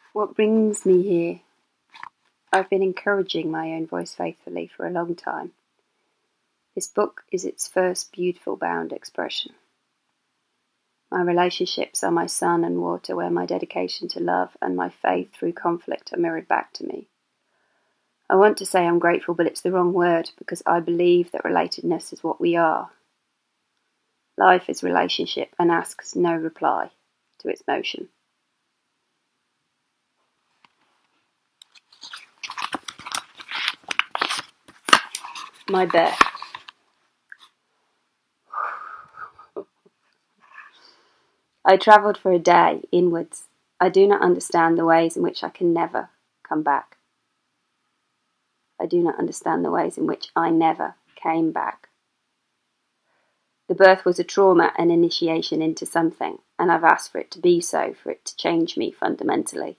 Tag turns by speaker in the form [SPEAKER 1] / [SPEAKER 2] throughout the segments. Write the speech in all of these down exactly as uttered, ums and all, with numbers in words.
[SPEAKER 1] What brings me here? I've been encouraging my own voice faithfully for a long time. This book is its first beautiful bound expression. My relationships are my sun and water, where my dedication to love and my faith through conflict are mirrored back to me. I want to say I'm grateful, but it's the wrong word, because I believe that relatedness is what we are. Life is relationship and asks no reply to its motion. My birth. I travelled for a day inwards. I do not understand the ways in which I can never come back. I do not understand the ways in which I never came back. The birth was a trauma and initiation into something, and I've asked for it to be so, for it to change me fundamentally.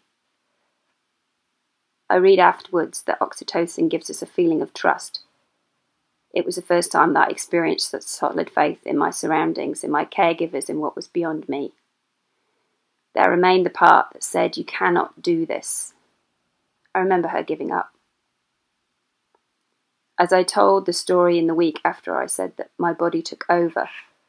[SPEAKER 1] I read afterwards that oxytocin gives us a feeling of trust. It was the first time that I experienced such solid faith in my surroundings, in my caregivers, in what was beyond me. There remained the part that said, "You cannot do this." I remember her giving up. As I told the story in the week after I said that my body took over,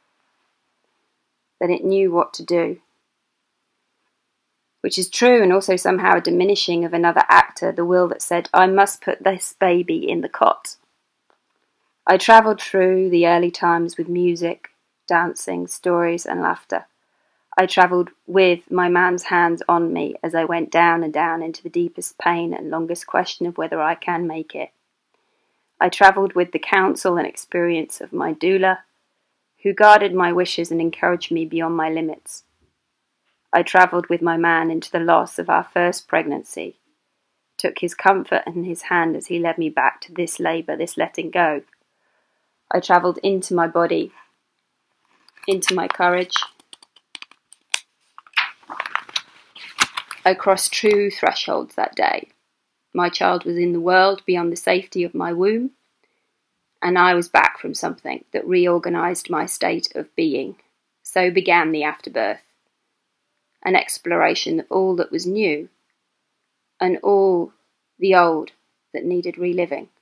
[SPEAKER 1] that it knew what to do, which is true and also somehow a diminishing of another actor, the will that said, "I must put this baby in the cot." I travelled through the early times with music, dancing, stories and laughter. I travelled with my man's hands on me as I went down and down into the deepest pain and longest question of whether I can make it. I travelled with the counsel and experience of my doula, who guarded my wishes and encouraged me beyond my limits. I travelled with my man into the loss of our first pregnancy, took his comfort in his hand as he led me back to this labour, this letting go. I travelled into my body, into my courage. I crossed true thresholds that day. My child was in the world beyond the safety of my womb, and I was back from something that reorganised my state of being. So began the afterbirth, an exploration of all that was new and all the old that needed reliving.